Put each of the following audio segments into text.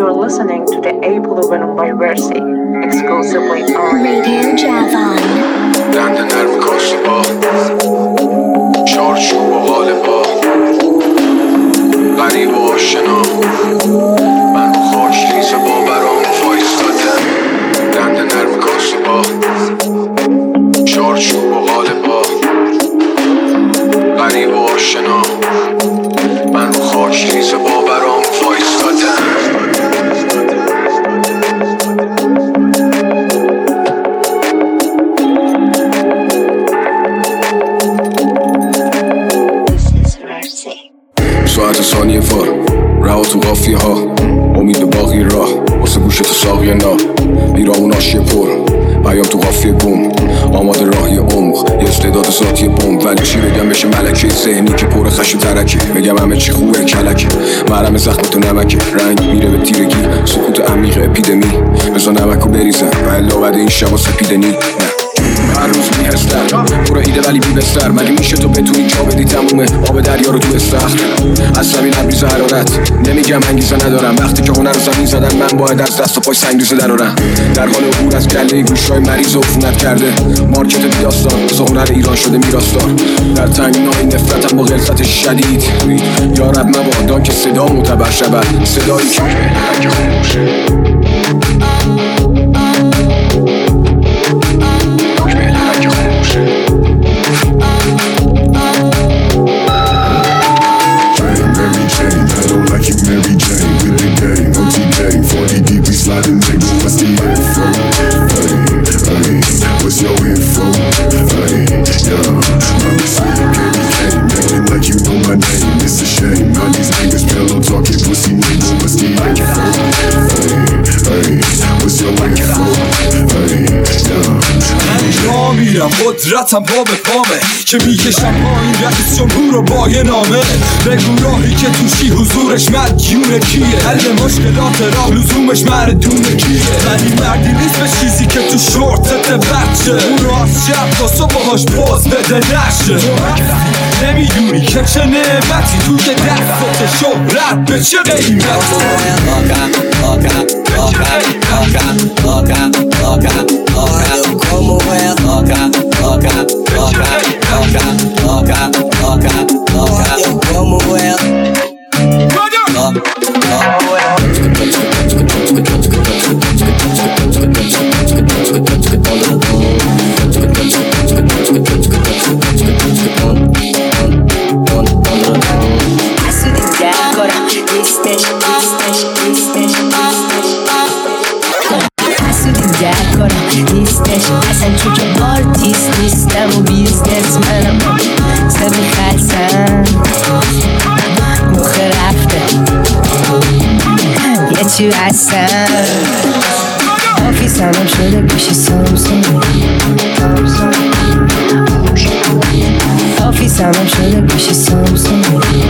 You're listening to the April Venom by Versi, exclusively on Radio Javon. دند نرم کاشی با چارچوب و غالبا غریب و آشنا من رو خاک ریز باورام فایستادم. دند نرم کاشی با چارچوب و غالبا غریب و آشنا من رو خاک ریز باورام فایستادم. ساعت ثانیه فار رها تو قافیه ها امید به باقی راه واسه گوشه تو ساقیه نا بیرامون آشیه پر پیام تو قافیه گم آماده راهی عمق یه استعداد ذاتی بمب ولی چی بگم بشه ملکه ذهنی که پر خش و ترکه بگم همه چی خوبه کلکه مرهم زخم تو نمکه رنگ میره به تیرگی سکوت عمیق اپیدمی بزا نمکو بریزم و الا بعد این شبا سپیده نی هر روز میهستر برو ایده ولی بی بستر مگه میشه تو بتونی جا بدی تمومه آب دریا رو تو استخر از زمین لبریز حرارت نمیگم انگیزه ندارم وقتی که هنر رو زمین زدن من باید از دست و پای سنگریزه درارم در حال عبور از گله گوشای مریض و عفونت کرده مارکت بیداستان از هنر ایران شده میراثدار در تنگنای نفرتم با غلظت شدید یارب مبادا که صدا معتبر شود صدایی که خاموشه sliding nigga, what's the info? Hey, what's your info? Hey, yeah, I'm sweet baby Kane, acting like you know my name. It's a shame, all these niggas pillow talking pussy nigga, what's the info? Hey, what's your info? Hey, yeah. را میرم قدرتم پا به پامه که میکشم پایین رئیس جمهور رو با یه نامه بگو راهی که توشی حضورش مدیونه کیه حل مشکلات راه لزومش مردونه کیه ولی مردی نیست به چیزی که تو شورتت بچه اون رو از شب تا صبحاش باز بده نشه نمیدونی که چه نعمتی توی دستت شهرت به چه قیمت como es oca, oca, oca, oca, oca, oca, oca, como es اصلا تو که آرتیست نیستم و بیزنس منم سبی خلصم مخه رفته یه چی هستم آفیسم شده گوشی سامسونگ آفیسم شده گوشی سامسونگ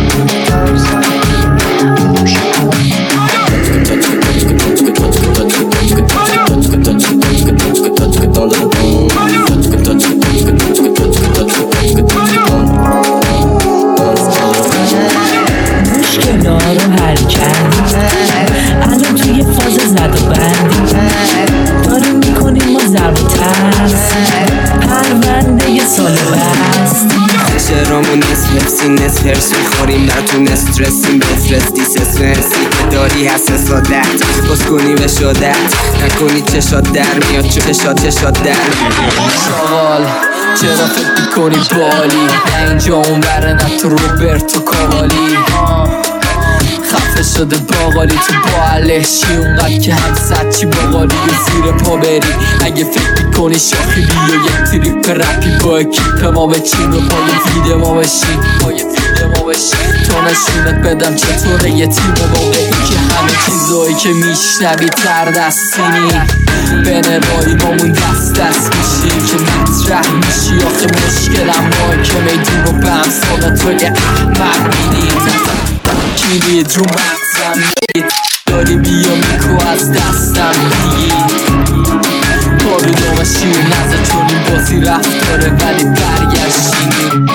مشکلا رو حل کرد الان توی فاز زد و بند داریم میکنیم ما ضرب و ترس پرونده سال بست شرامون نصف نصف هرس میخوریم در تو نسترسیم بفرستی سس مرسی که داری حساسادت باز کنی به شادت نکنی چشات در میاد چشات در سوال چرا فکر میکنی بالی نه اینجا اون بره نه تو روبرتو کاوالی خفه شده باقالی تو با علشی اونقدر که هم صد چی باقالی زیر پا بری اگه فکر میکنی شاخی بیا یک تریپ رپی با اکیپ ما بچین و پای فید ما بشین تا نشونت بدم چطوره یه تیم واقعی که همه چیزایی که میشنوی تر دستینی بین رایی بامون دست میشیم که مطرح میشی آخه مشکلم ما که میدون رو به همسال توی احمد میدیم کلید رو مغزم میگید داری بیا میکو از دستم میگید پارو دامشی و نزد چون این بازی رفت داره ولی برگشتیم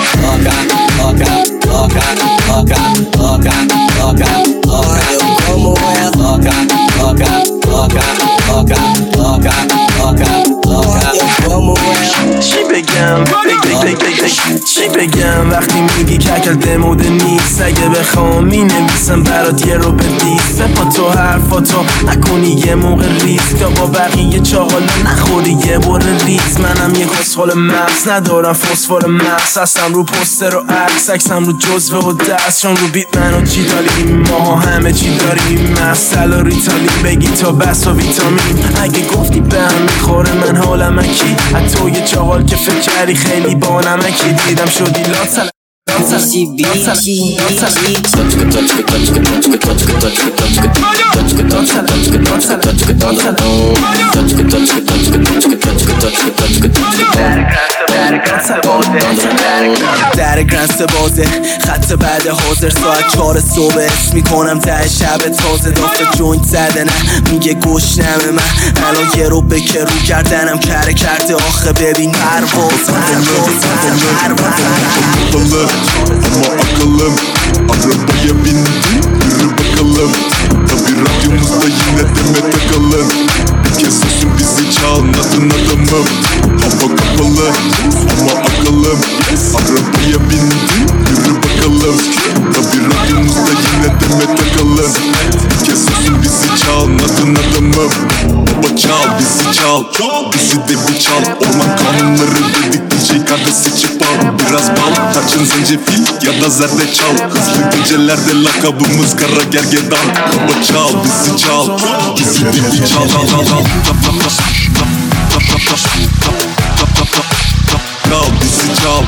بگم چی بگم وقتی میگی ککل دموده نیست اگه بخوام مینویسم برات یه رو بدیز بپا تو حرفاتو نکنی یه موقع ریز تا با بقیه چاقالا نخوری یه بره ریز منم یه کسخال مغز ندارم فسفر مغز هستم رو پوستر و عکس عکسم رو جزوه و دستشون رو بیت من و چی داریم ماها همه چی داریم مسئله و ریتالین بگی تا بس و ویتامین اگه گفتی به هم میخوره من حالم اکی حتی یه چاقال که فکر کردی خیلی با نمکی دیدم شدی لات در گرنس بازه خط بعد حاضر ساعت 4 صبح اسم میکنم ته شب تازه دافت جوینت زده نه میگه گوش نمه من الان یه رو بکر رو کردنم کره کرده آخه ببین پرواز ama akalım arabaya bindi yürü bakalım tabi radyomuzda yine deme takalım bir kez susun bizi çalmadın adamım hava kapalı ama akalım arabaya bindi yürü bakalım tabi radyomuzda yine deme takalım bir kez susun bizi çalmadın adamım baba çal bizi çal bizi de bir çal orman kanunları dedik DJ kardeş seçip al biraz bal tarçın zencefil ya da zerdeçal hızlı gecelerde lakabımız kara gergedan baba çal bizi çal bizi de bir çal çal bizi çal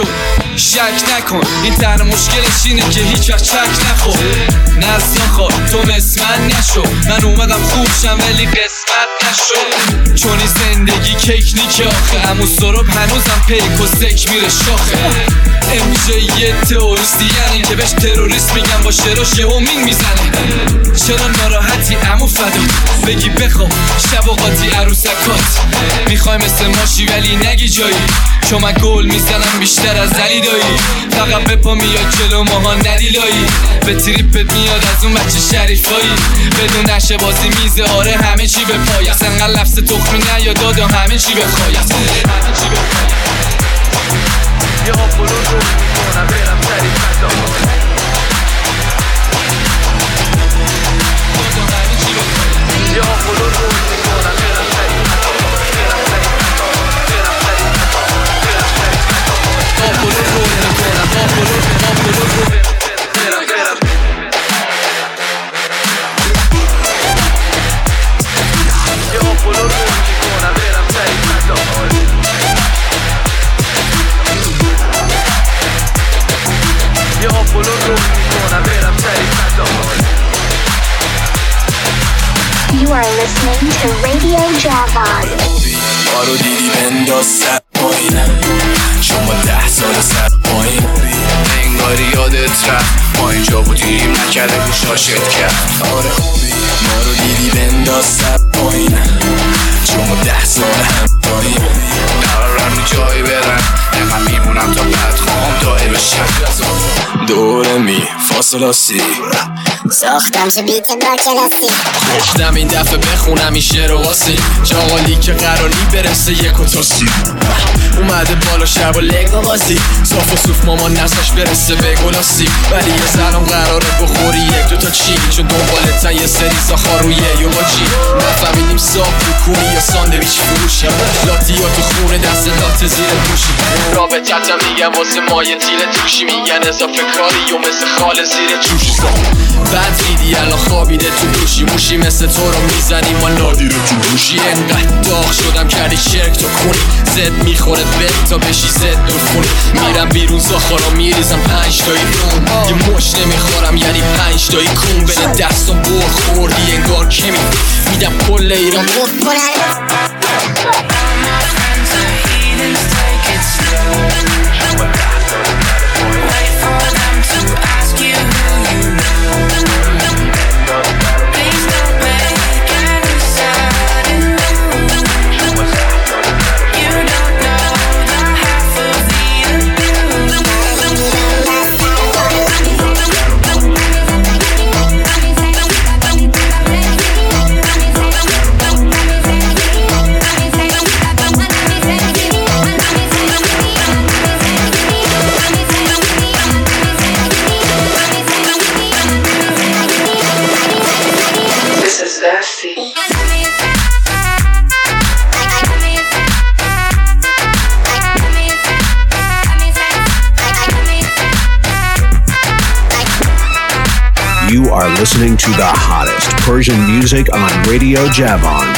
شک نکن این تنها مشکلش اینه که هیچ وقت چک نخور نزدان خواه نشو من اومدم خوب شم ولی قسمت نشو چون این زندگی کیک نیکه آخه امو سراب هنوزم پیک و سک میره شاخه MJ یه تروریستی یعنی که بهش تروریست میگم با شراش یه همین میزنه چرا ناراحتی امو فدا بگی بخوام شب و قاطی عروسکات میخوای مثل ماشی ولی نگی جایی چون من گل میزنم بیشتر از علی دایی فقط بپا میاد جلو ماها ندیلایی به تریپت میاد از اون بچه شریفایی بدون نشه بازی میزه آره همه چی به پای است انقدر لفظ تخمی نیاد داد و همه چی به خواهی است یه آپولو رو میکنم برم سری فتا یه آپولو رو میکنم برم سری فتا آپولو رو میکنم آپولو رو برم یه آپولو رو میکنم برم سری فتا یه آپولو رو میکنم برم سری فتا You are listening to Radio Javon. بارو دیدی بنداز سر پایین شما 10 سال سر پایین انگاری یادت رفت ما اینجا بودیم نکرده گوشاشت کرد آره ما رو دیدی بنداز سر پایین شما 10 سال هم پایین قرارم جایی برن نقم میمونم تا بعد خواهم دایی بشم دوره می فاصله سی ساختم چه بیت با کلاسی گفتم این دفعه بخونم این شعر و واسی جاغالی که قراری برسه یک و تاسی اومده بالا شب و لگا بازی صاف و صوف مامان نساش برسه به گلاسی ولی یه زنم قراره بخوری یک دو تا چی چون دنبالتن یه سری ساخارویه یا با چی نفهمیدیم صاف بکنی یا ساندویچ فروشی لاتی یا تو خونه دست لات زیر پوشی رابطتم میگم واسه مایه تیره توشی میگن اضافه کاری و مثل خال زیر جوشی بعد دیدی الان خوابیده تو دوشی موشی مثل تو رو میزنی ما نادی رو تو دوشی انقدر داغ شدم کردی شرک تو خونی زد میخوره بری تا بشی زد دو خونی میرم بیرون زاخارا میریزم 5 تایی نون یه مش نمیخورم یعنی 5 تایی کون بده دستم بر خوردی انگار کمی میدم کل ایران You are listening to the hottest Persian music on Radio Javon.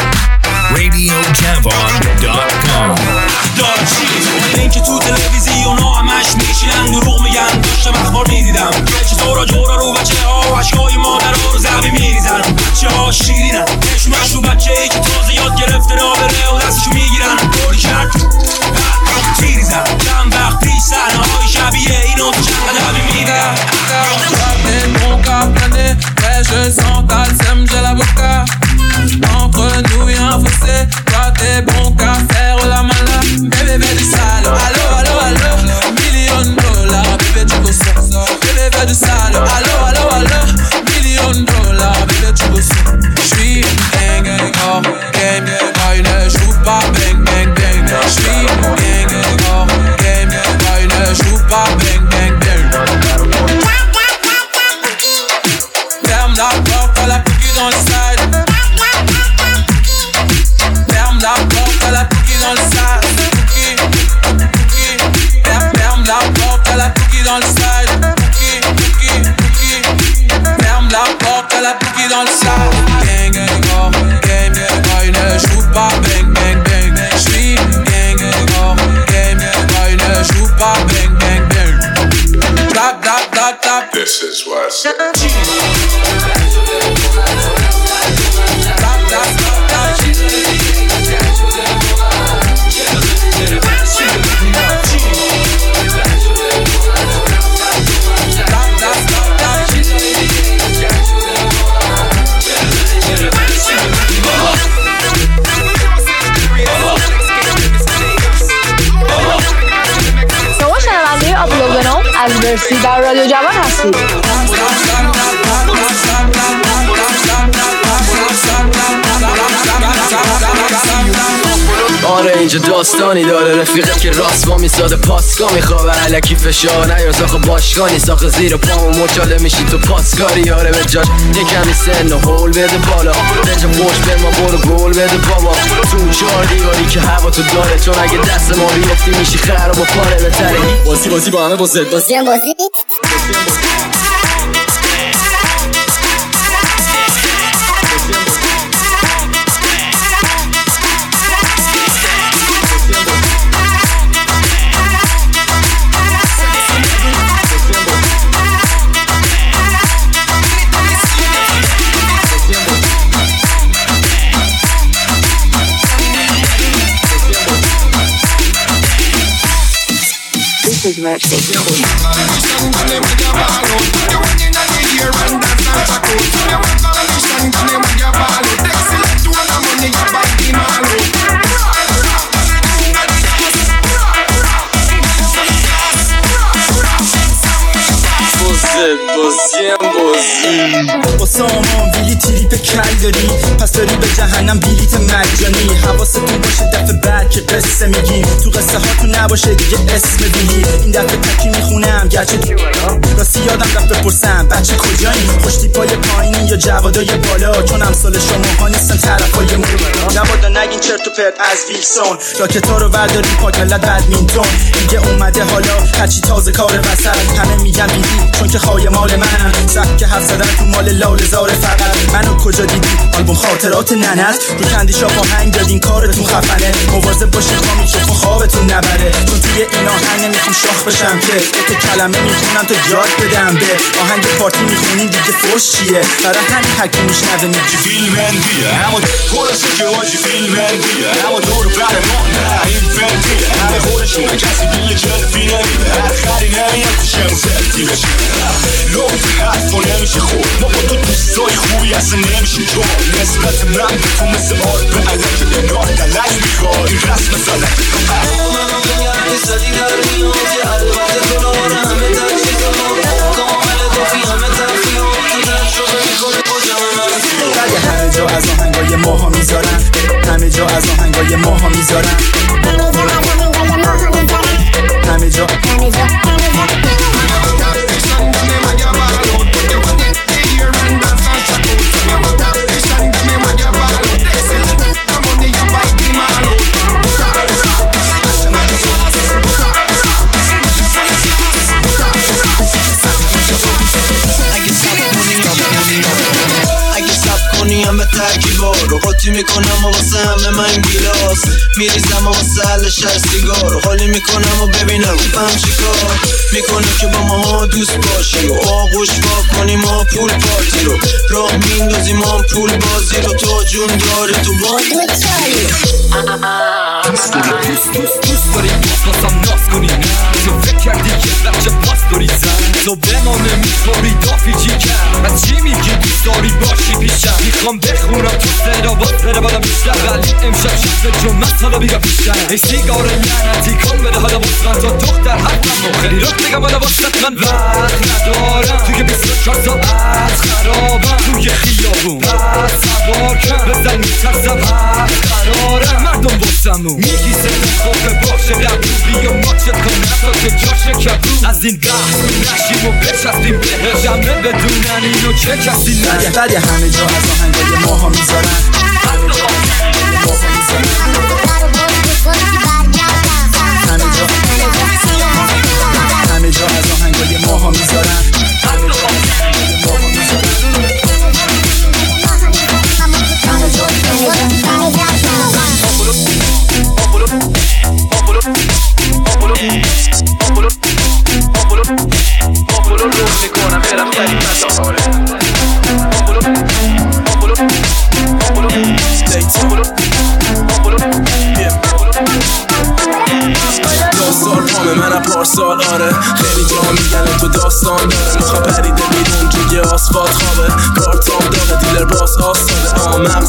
RadioJavon.com. این که تو تلویزیون ها همش میشینن دروغ میگن داشتم اخبار میدیدم چطورا جورا رو بچه ها و عشقای مادر رو زمین میریزن بچه ها شیرینن نشونش رو بچه ای که تازه یاد گرفته را بره و دستشو میگیرن باری کرد میریزن چند وقت پیش صحنه های شبیه اینو تو چند قدمی میدن je sens ta sème, j'ai la boca. Entre nous y'a un fossé. Toi t'es bon qu'à faire la mala. Bébé fais du sale. Allo, allo, allo. $1,000,000. Bébé tu bosses. Bébé fais du sale. Allo, allo, allo. $1,000,000. Bébé tu bosses. J'suis un gang hors game. Pas une chou. مرسی. در رادیو جوان هستید. آره اینجا داستانی داره، رفیقت که راست با میساده پاسگاه میخوابه علکی فشار نیار ساخه باشگانی ساخه زیر پامو مچاله میشی تو پاسکاری. آره به جاش یه کمی سن و هول بده بالا رنجا پشت به ما برو گل بده بابا تو اون چهار دیواری که هوا تو داره، چون اگه دست ما بیفتی میشی خراب و پاره بتره. بازی با همه بازی This is Mercy. با سامان بلیت تریپ کل داری، پس داری به جهنم بلیت مجانی. حواستون باشه دفعه بعد که قصه میگیم، تو قصه ها تو نباشه دیگه اسم بگی. این دفعه تکی میخونم گرچه راستی یادم رفت بپرسم بچه کجایی، خوشتیپای پایینی یا جوادای بالا، چون امثال شماها نیستن طرفای مورد. جوادا نگین چرت و پرت از ویلسون، راکتا رو برداری پاک ملت بدمینتون. دیگه اومده حالا هرچی تازه کار وسط، همه میگن بیدی چون که خواهی مال منم. سبک حرف زدن تو مال لاله زاره فقط. منو کجا دیدی؟ آلبوم خاطرات ننت رو کندیشا آهنگ دادین کارتون خفنه. مواظب باشین خامی چون خوابتون نبره، چون توی این آهنگ نمیخوام شاخ بشم که یک کلمه میخونم تا یاد بدم به آهنگ پارتی میخونین دیگه فوش چیه. برای همین حکی میشنوه میگی فیلمندیه همون خودشه که واجی فیلمندیه همون دور بر ما نه این فندیه همه خودشونه کسی بیل جلفی نمیده هر خری نمیاد تو شمزلتی بشه لوت حرف و نمیشه خوب ما با تو دوستای خوبی اصلا نمیشه جو نسبت من به تو مثل آرد به علک نگاه دلک میخواد این رسم زلک منو بگم که صدی در میاد البته تو ناره همه تجیزا کامل دافی همه تفیاد تو در شده میکنی کجا من همه جا از آهنگای ماها میذارن، همه جا از آهنگای ماها میذارن، همه جا همه ترکیبا رو قاطی میکنم و واسه همه من گیلاس میریزم و واسه حلش هر سیگار خالی میکنم و ببینم فهم چیکار میکنه که با ما دوست باشی و آغوش با کنیم و پول پارتی رو راه میندازیم ما پول بازی رو تو جون داری تو با دوست داری باسم ناز کنی نه تو فکر کردی که بچه پاس داری زن تو به ما نمیخوری دافی چی کرد از چی میگی دوست داری باشی پیشم میخوام بخونم تو صدا باز بره بالا بیشتر ولی امشب شب جمعت حالا بیگم بیشتر ای سیگار لعنتی کن بده حالا بسرن تا دختر حتم خیلی رخ بگم حالا واسط من وقت ندارم توی 24 ساعت خرابم توی خیابون بس سوار کن بزن میترسم حق قرارم مردم بسمون میگی سفت خوبه باشه قبول بیا ماچت کن نفتا که جاش کبول از این بحث نشیم و بچستیم بهش همه بدونن اینو چه کسی نگه بعد همه جا از آهنگای ماها میذارن، همه جا همه جا از آهنگای ماها میذارن، همه جا میکنم برم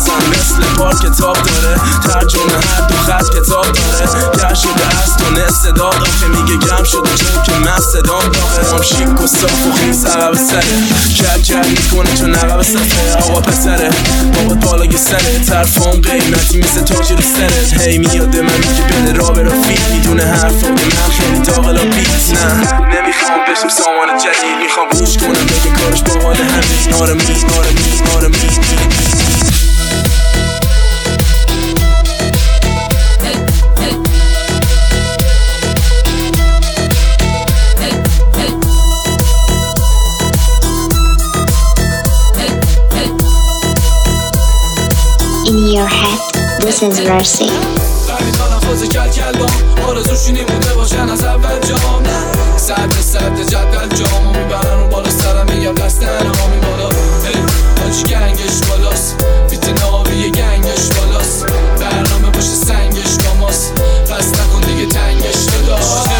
هستم مثل بار کتاب داره ترجمه هر دو خط کتاب داره گر شده از تو نصد داغم که میگه گم شده چون که من صدام داغه هم شیک و صاف و خیس عقب سره کل میکنه چون عقب سفره آقا پسره بابات بالای سره طرفام قیمتی مثل تاج رو سرت هی میاد من میگه بده را به رفیق میدونه حرفا که من خیلی داغلا بیت نه نمیخوام بشم سامان جدید میخوام گوش کنم بگه کارش باحال همین آرمی In your head, this is Versi. آرزوشی بوده باشن از اول جام صد جدول جامو میبرن اون بالا سرم میگم دست نرامی بالا حاجی گنگش بالاست بیت ناوی گنگش بالاست برنامه باشه سنگش کاماست پس نکن دیگه تنگش داداش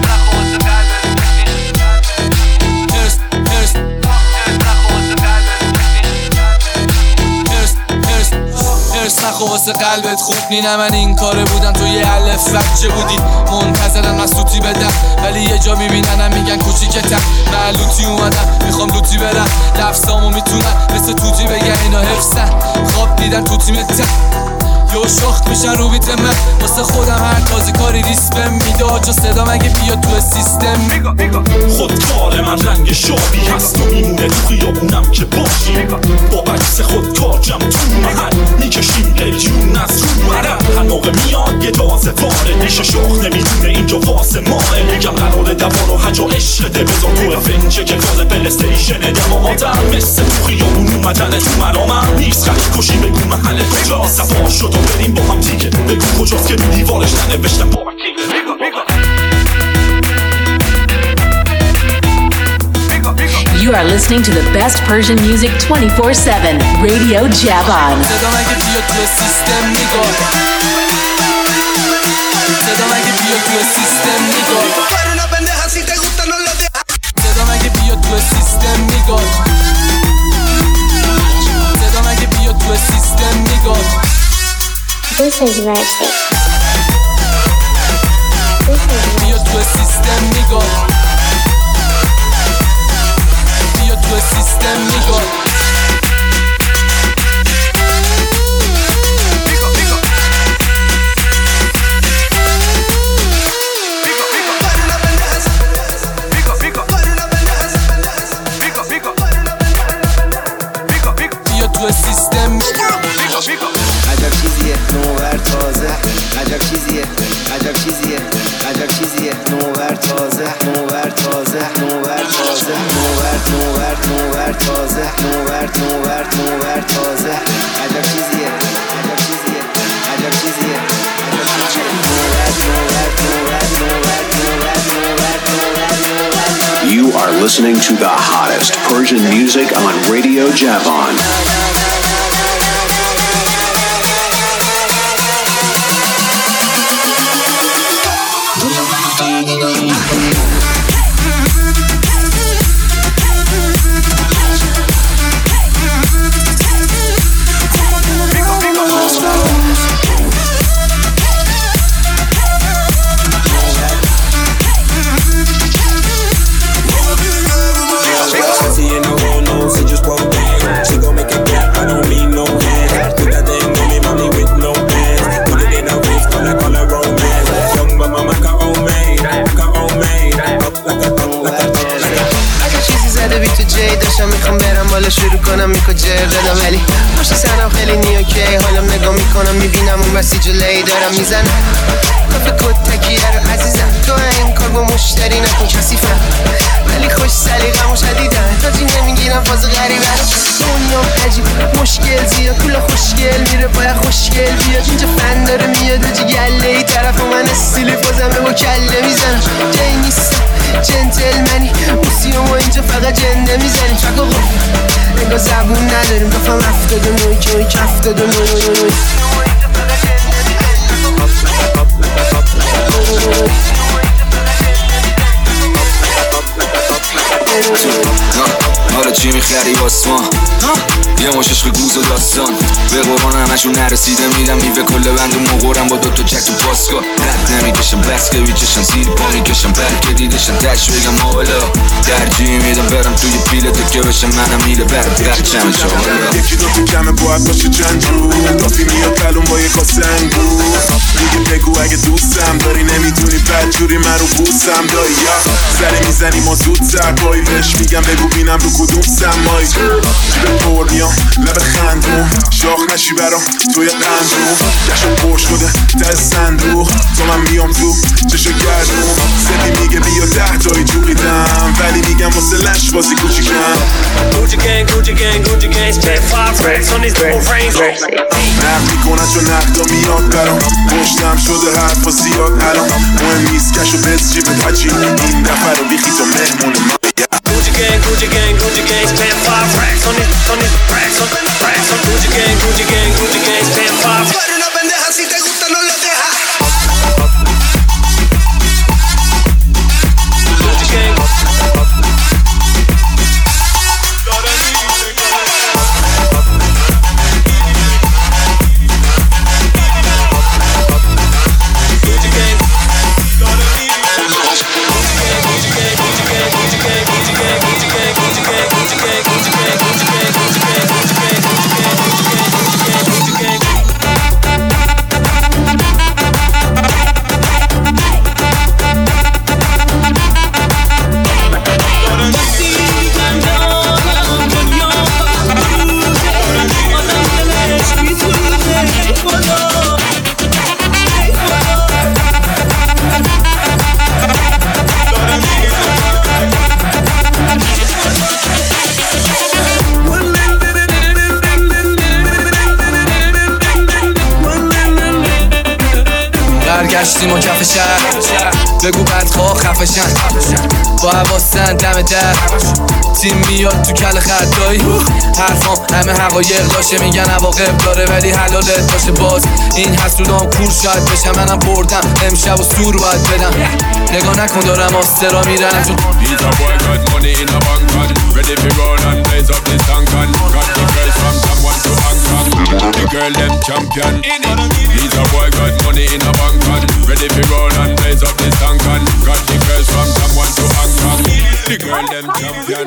نخو واسه قلبت خوب نینه من این کاره بودم تو یه الف وجه بودی منتظرم مسلوطی بدم ولی یه جا میبیننم میگن کوچیکتم من لوتی اومدم میخوام لوتی برم لفظامو میتونم مثل توتی بگن اینا حفظن خواب دیدن تو تیمتم یا شاخت میشن رو بیت من واسه خودم هر تازه کاری ریسپم میداد چون صدا مگه بیاد تو سیستم خودکار من رنگ شابی هست و میمونه تو خیابونم که باشی با بکس خودکار جمع تو محل میکشیم قلیون از رو عرب هنوقه میاد یه تازه وارد میشه شاخ نمیدونه اینجا واسه ماه میگم قرار دوار و حجا عشقته بذار تو فنجه که کاز پلستیشن دماماتم مثل تو خیابون اومدن تو مرامم نیست خرید کشی بگو محل کجاست سفار شد و بریم با هم دیگه بگو کجاست که رو دیوارش ننوشتم با You are listening to the best Persian music 24/7. Radio Javan. This is Versi. System nigga عجب چیزیه نوور تازه عجب چیزیه عجب چیزیه عجب چیزیه نوور تازه نوور تازه نوور تازه نوور تازه نوور تازه عجب چیزیه عجب چیزیه عجب چیزیه You are listening to the hottest Persian music on Radio Javan. میخوام برم بالا شروع کنم میکو جر دادم ولی پشت سرم خیلی نیوکی حالم نگاه میکنم میبینم اون بسی جلوی دارم میزنم کافه کد تکیه رو عزیزم تو این کار با مشتری نکن کسیفم ولی خوش سلیقم و شدیدن تاجی نمیگیرم فاز غریبه دنیام عجیب مشکل زیاد کولا خوشگل میره باید خوشگل بیاد اینجا فن داره میاد و گله ای طرف من استیلی فازمه با کله میزنم جایی نیستم جنتلمنی موسیوم و اینجا فقط جنده میزنیم چکا گفت انگاه زبون نداریم گفتم 79 که اوی کف داد و نوی حالا چی میخری واسه ما یه مش عشق گوز و داستان به قرآن همشون نرسیده میدم میوه کل بند و مغورم با دوتا چک تو پاسکا رد نمیکشم بس که بیچشن زیر پا میکشم بلکه دیدشن تش بگم ماولا درجی میدم برم توی پیله تکه بشم منم میله برچم چاولا یکی دو تو کمه باید باشه چند رو کافی میاد کلون با یک سنگو دیگه بگو اگه دوستم داری نمیتونی بدجوری من رو بوسم دایی سری میزنی ما زود سرپایی بهش میگم بگو بینم رو کدوم سمایی جیب پر میام لب خندون شاخ نشی برام توی قندون جشن پر شده در صندوق تو من میام تو چشو گردون سدی میگه بیا 10 تایی جوقیدم ولی میگم واسه لش بازی کوچیکم Gucci gang, Gucci gang, Gucci gang, spent 5 racks on these new frames. نقد میکنن چون نقدا میاد برام پشتم شده حرفا زیاد الان مهم نیست کشو بز جیبت حجی این دفعه رو بیخی تو مهمون ما Gucci gang, Gucci gang, Gucci gang, spent 5 racks on these racks on Gucci gang, Gucci gang, Gucci gang, spent 5. Para una pendeja si te gusta no lo dejas. Gucci gang. برگشتیم و کف شهر بگو بدخواه خفشن با حواسن دم در تیم میاد تو کل خطایی حرفام همه حقایق داشه میگن عواقب داره ولی حلالت باشه باز این حسودام کور شاید بشم منم بردم امشب و سور باید بدم نگاه نکن دارم آسترا میرم چون These are boy got money in a bank on ready for roll and blaze up this tank on got the girls from someone to Hong Kong the girl them champion These are boy got money in a bank on ready for roll and blaze up this tank on got the girls from someone to Hong Kong the girl them champion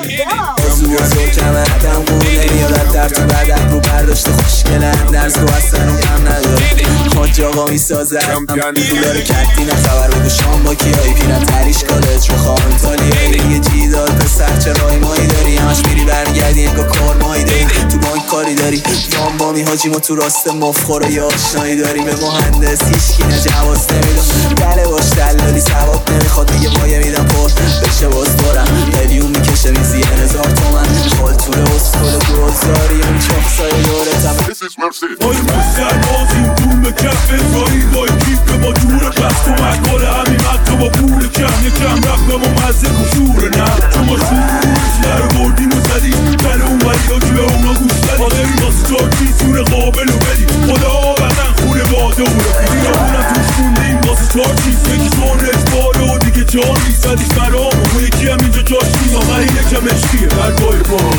موضوع کمه عدم قونه میادت در تو بدن رو برداشته خوشگلن درس و اصلا اون کم نداره خاج آقا میسازم تو داره کردی نخبر بگو شام با کیایی پیرن تریش کالج رو خواهن تالیه یه جی داد پسر چه رای مایی داری همش میری برمیگردی انگاه کار مایی داری تو بانک کاری داری یام بامی حاجی ما تو راست مفخور و یه آشنایی داری به مهندس هیچکی نه جواز نمیدم بله باش دلالی ثواب نمیخواد میگه مایه میدم پر بشه باز دارم میلیون میکشه میزی 1000 تومن خالتور اسکل گذاری اون چاقسای یارتم بای مستر بازیم دون به کف ازایی بای کیف که با دور پس کمک کاره همین حتی با پول کم یکم رفتم و مزه کشوره نه چون ما شورش در بردیم و زدیم کل اون ولی ها که به اونا گوش دادیم مادری واسه چارکی سور قابل و بدیم خدا بدن خونه باده و رفیدی یا اونم توش خوندیم واسه چارکی یکی سونش باله و دیگه جان نیستدیش برام و یکی هم اینجا جاش نیم آخر این یکم اشکیه در بای بار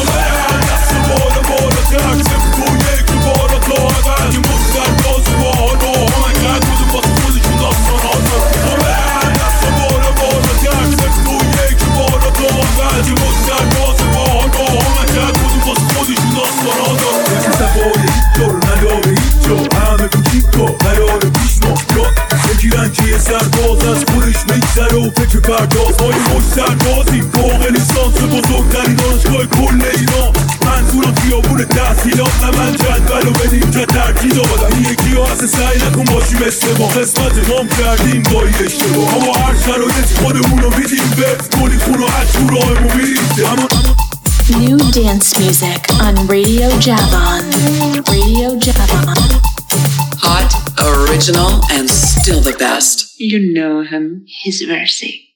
دست بالا بالا ترسم تو یک بالا تا اول یه مستر باز بالا همه کرد بودم واسه خودشون داستان آزاد دست بالا بالا ترسم تو یک بالا تا اول یه مستر باز بالا همه کرد بودم واسه خودشون داستان آزاد یکی سفاره هیچ جا رو نداره هیچ جا همه کوچیکا قرار پیش ما بگیرن که یه سرباز از خودش میگذره و فکر پرداز های مستربازی فوق لیسانس بزرگترین دانشگاه کل ایران منظورم خیابون تحصیلات نه من جدول و بدیم که ترکی دادم این یکی ها اصلا سعی نکن باشی مثل ما قسمت مام کردیم با این اشتباه اما هر شرایطی خودمون رو میدیم بفت کنی خون و هر شورایمو میریم New dance music on Radio Javon. Radio Javon. Hot, original, and still the best. You know him. His Versi.